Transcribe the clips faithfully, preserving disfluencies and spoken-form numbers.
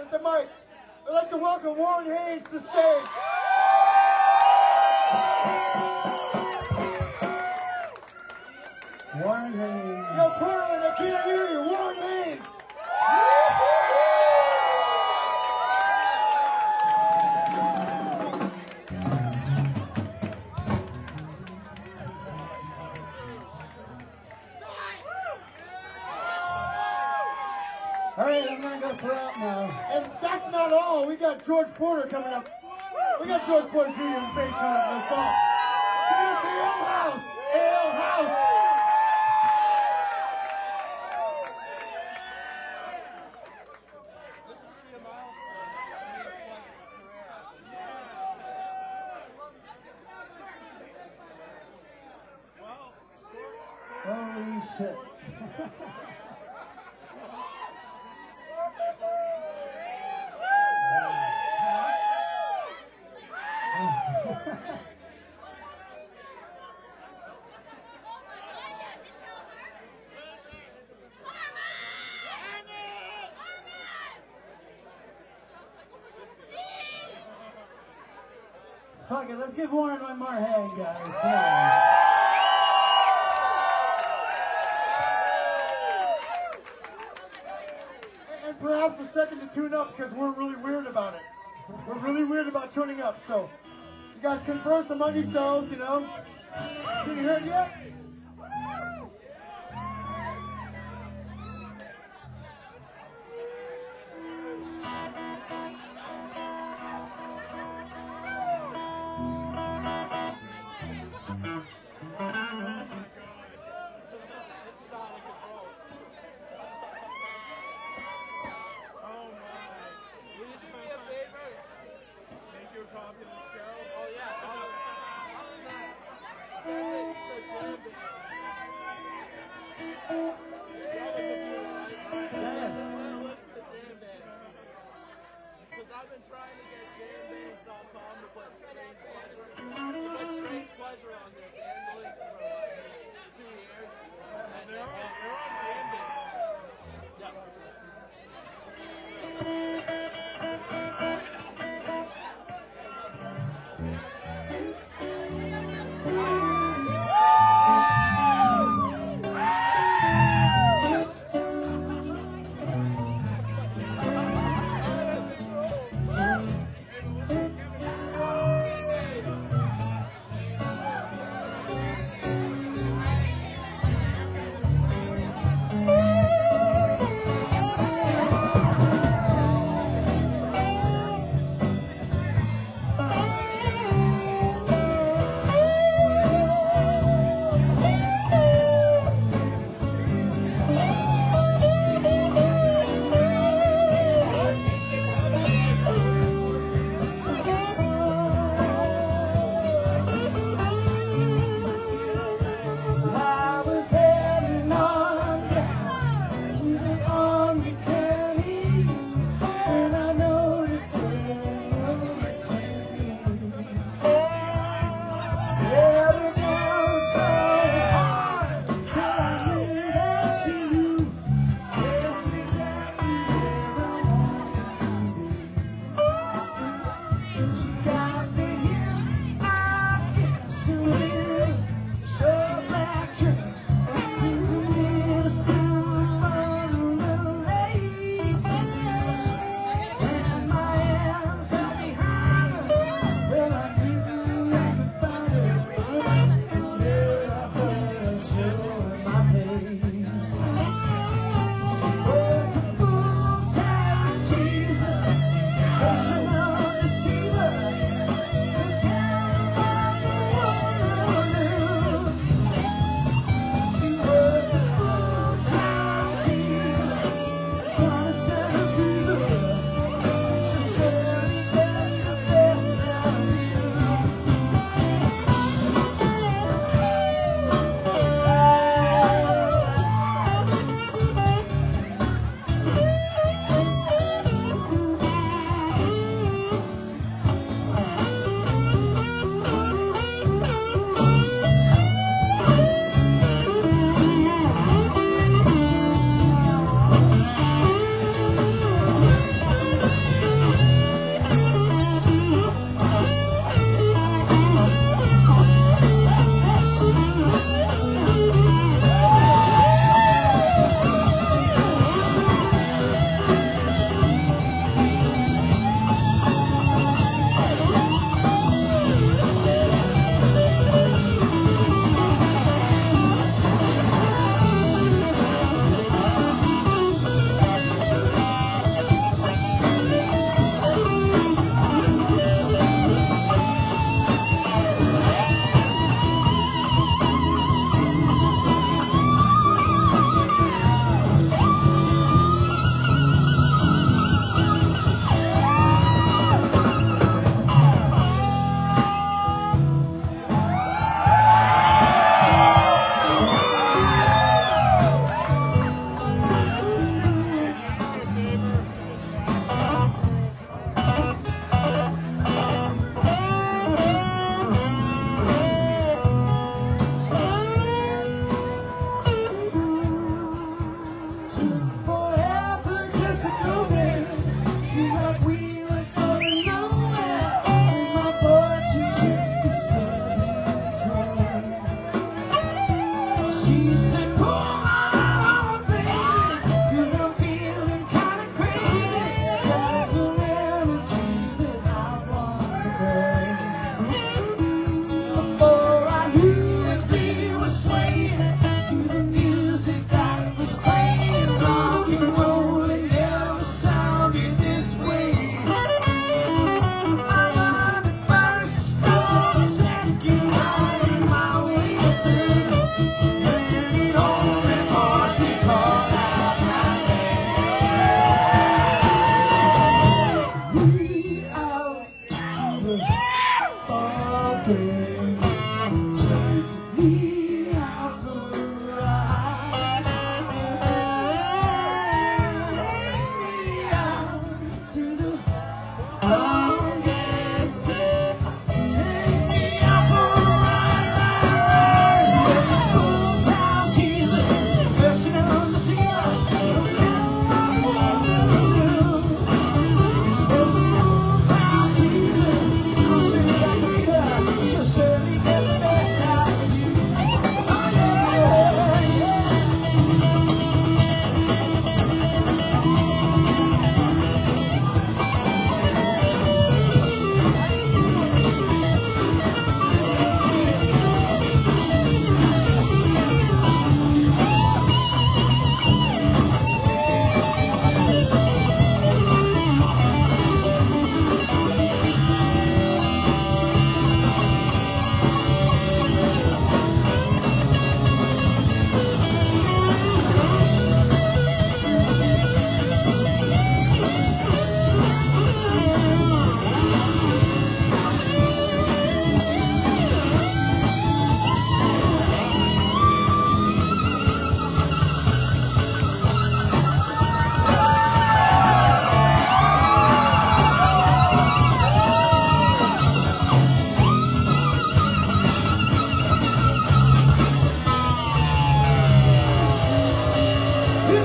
at the mic. I'd like to welcome Warren Haynes to the stage. Warren Haynes. Yo, Portland, I can't hear you. Warren Haynes. All right, I'm gonna go for out now. And that's not all. We got George Porter coming up. We got George Porter Junior and bass coming up in the song. Come on, the Ale House. Ale House. Holy shit. Fuck it, let's give Warren one more hand, guys. Come on. And perhaps a second to tune up because we're really weird about it. We're really weird about tuning up. So you guys converse among yourselves, you know. Can you hear it yet? I've been trying to get jam bands dot com to put Strange Pleasure, to put Strange Pleasure on their band links for like two years. And they're on, they're on jam bands. Yeah.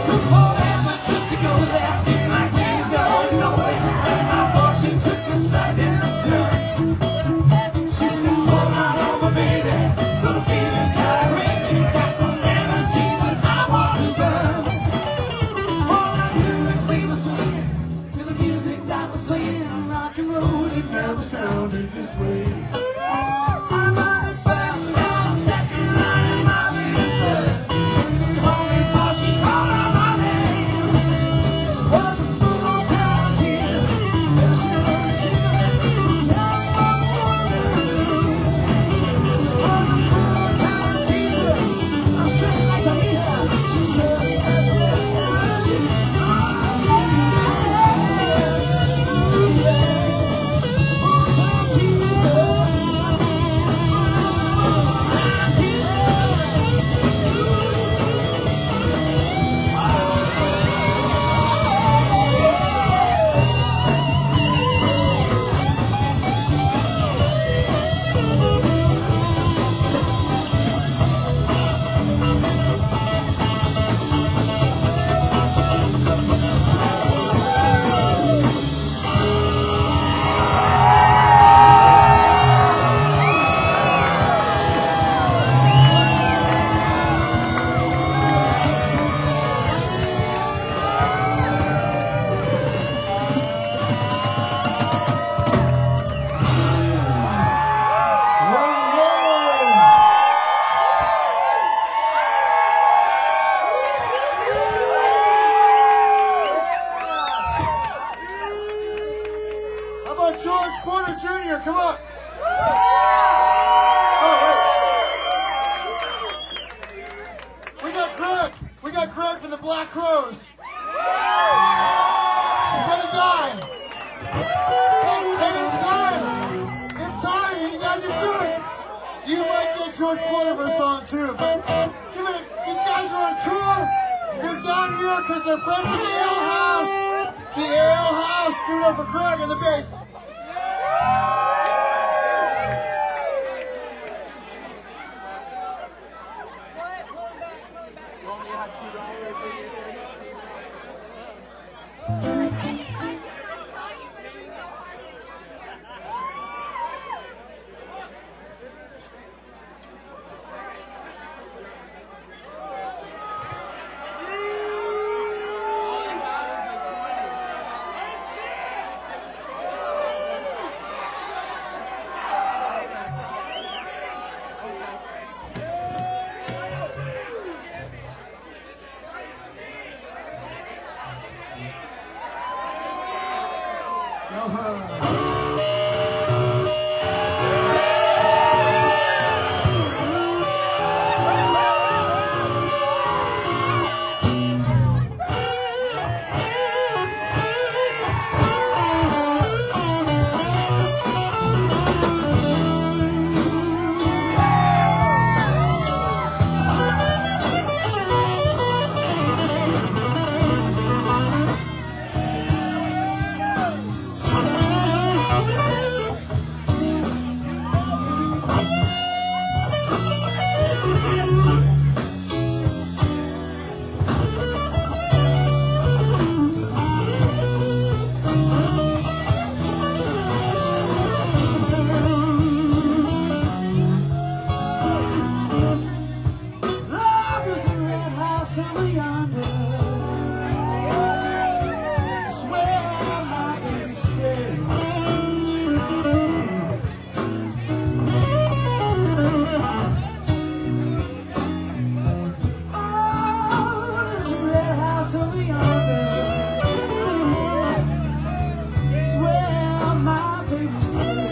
took forever just to go there. Seemed like we were going nowhere, and my fortune took a sudden turn. She said, hold on over, baby, till I'm feeling kinda crazy. Got some energy that I want to burn. All I knew was we were swinging to the music that was playing. Rock and roll, it never sounded this way. I'm on the first line, second line, and my baby third. Called me before she called out my name. She was a full-time teacher, and she learned to sing. Tell me what you want to do. She was a full-time teacher, I'm sure I'd like to meet her. She showed me the way. Full-time teacher. How about George Porter Junior? Come on. Oh, wait. We got Greg. We got Greg from the Black Crows. He's gonna die. Hey, hey, in time. In time, you guys are good. You might get George Porter for a song too, but give it. These guys are on tour. They're down here because they're friends of the Ale House. The Ale House. Give it up for Greg on the bass. You only had two dollars. Love is a red house over yonder. It's where my baby stay. Oh, there's a red house over yonder. It's where my baby stay.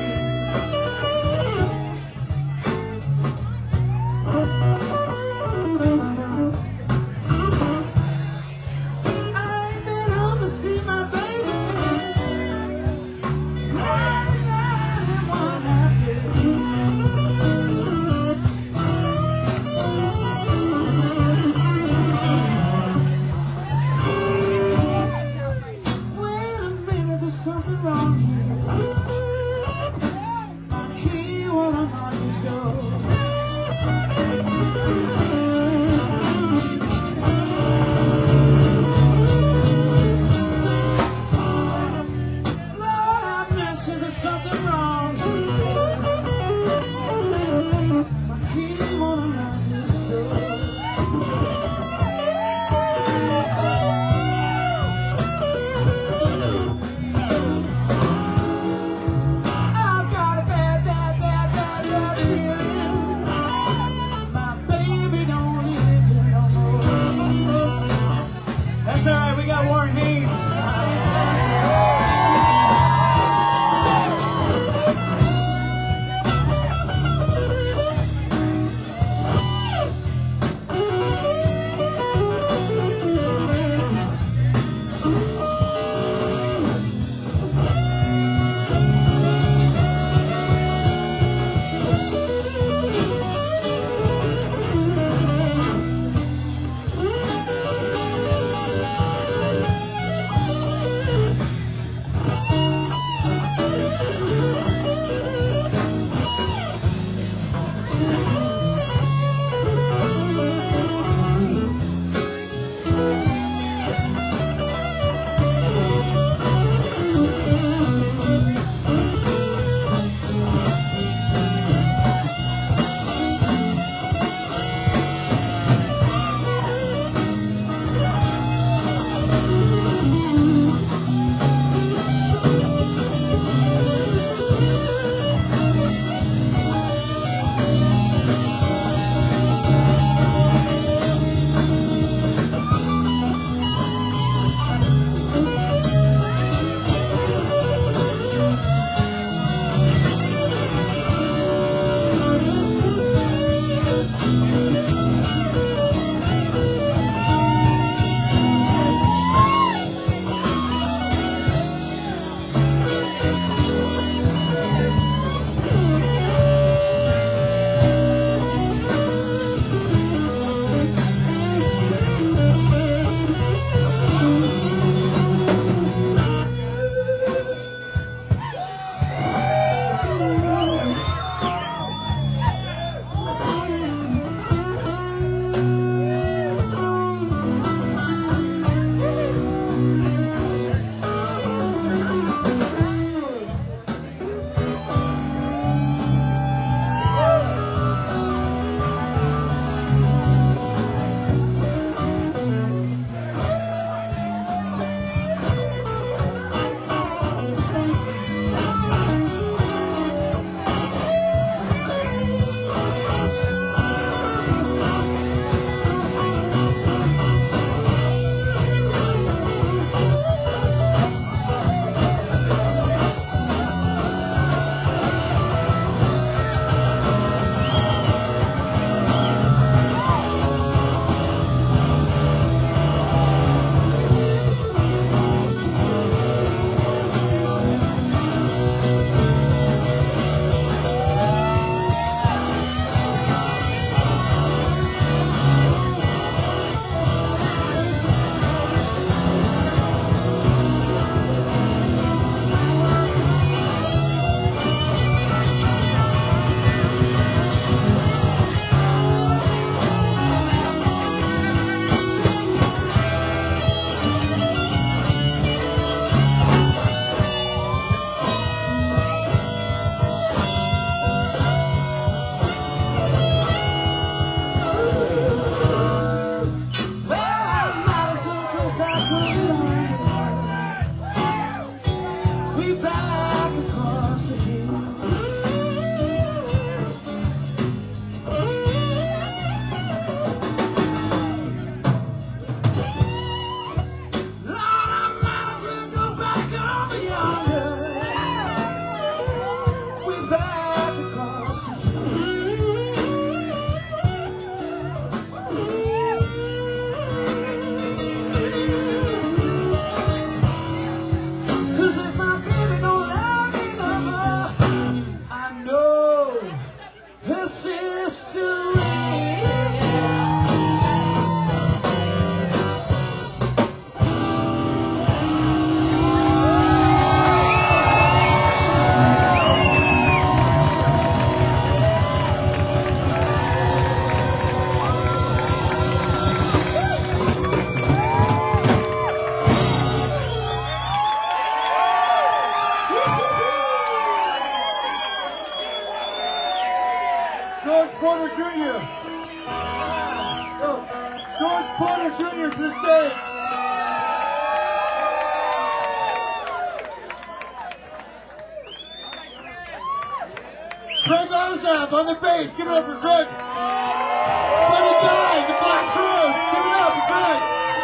Craig Orzab on the bass. Give it up for Craig. Buddy Guy, the Black Crowes. Give it up for Craig.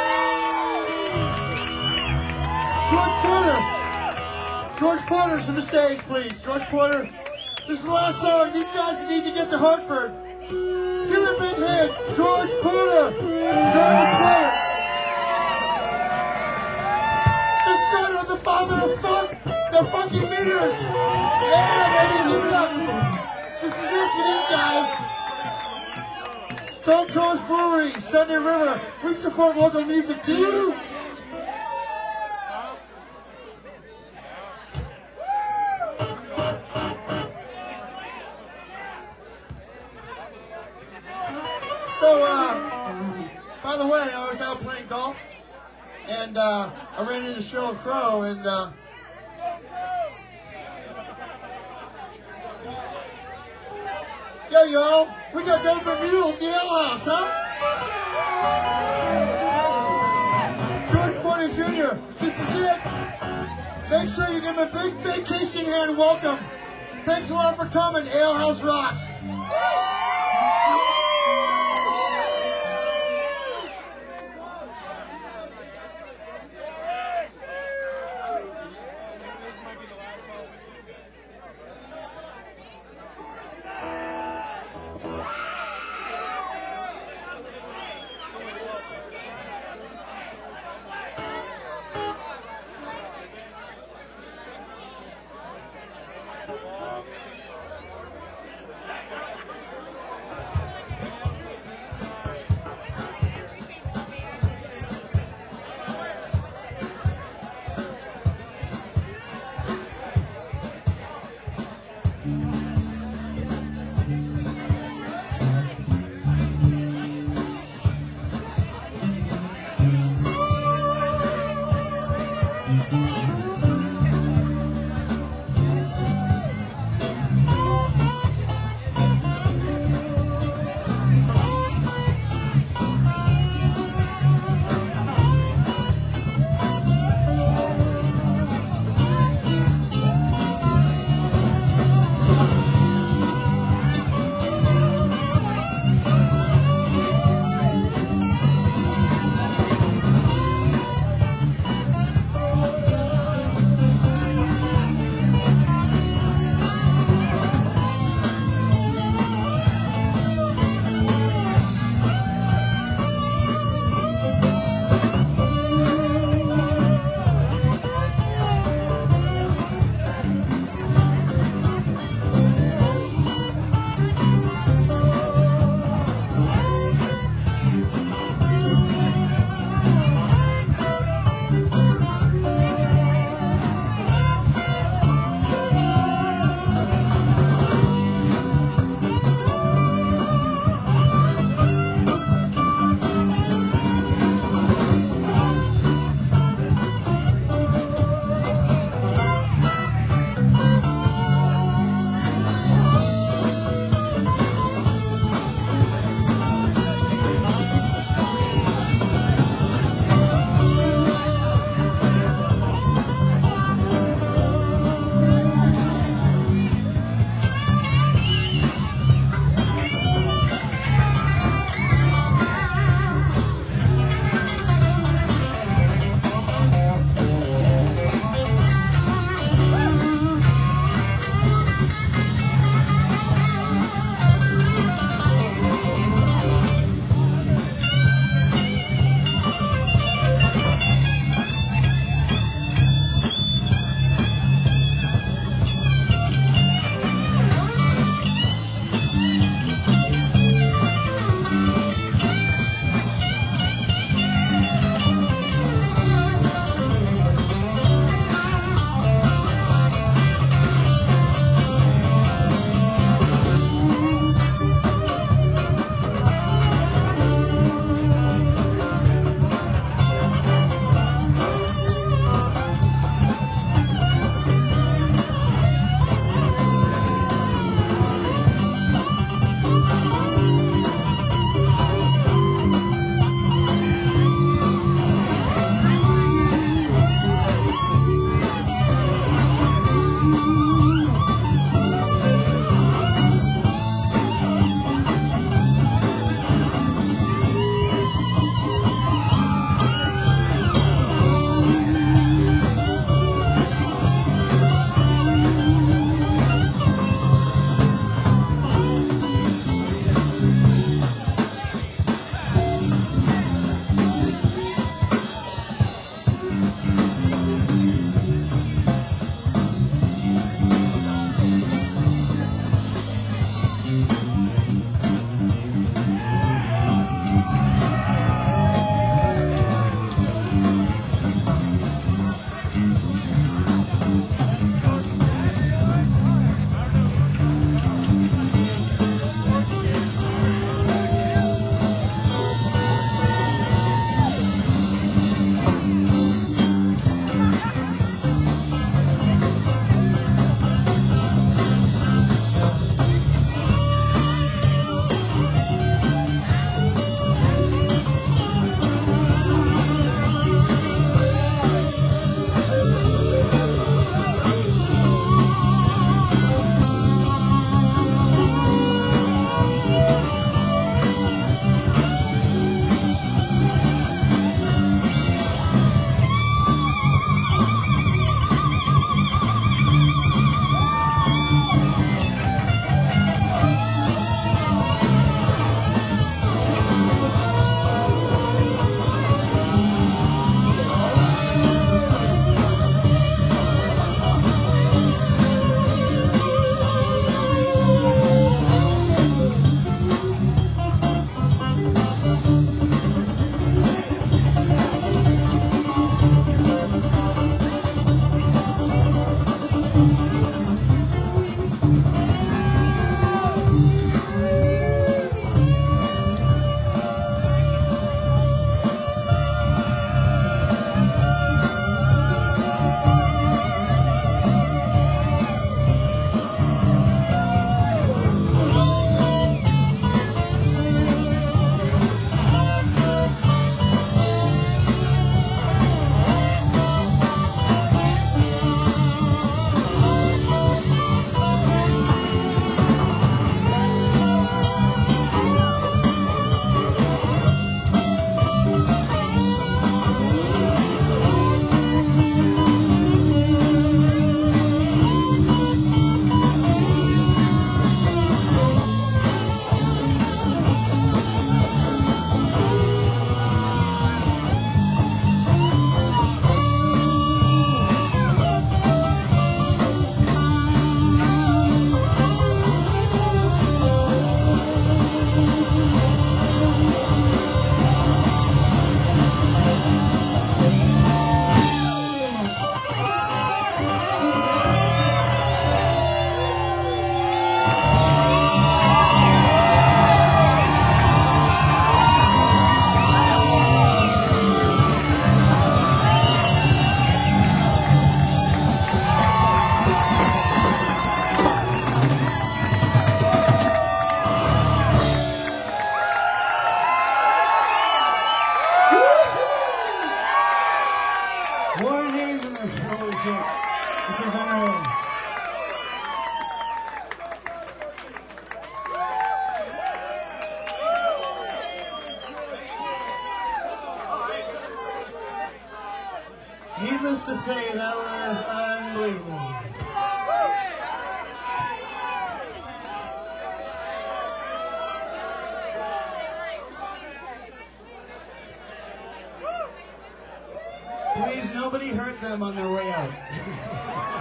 George Porter. George Porter's on the stage, please. George Porter. This is the last song. These guys need to get to Hartford. Give it a big hand. George Porter. George Porter. The son of the father of funk. The funky meters. Yeah, baby. Give it up. This is it for these guys. Stone Coast Brewery, Sunday River. We support local music. Do you? So, uh, by the way, I was out playing golf, and uh, I ran into Sheryl Crow, and uh, yo, yo, we got Denver Mule at the Ale House, huh? George Porter Junior, this is it. Make sure you give him a big vacation hand welcome. Thanks a lot for coming. Ale House rocks. shit. This is unreal. Needless to say, that was unbelievable. Please, nobody hurt them on their way out.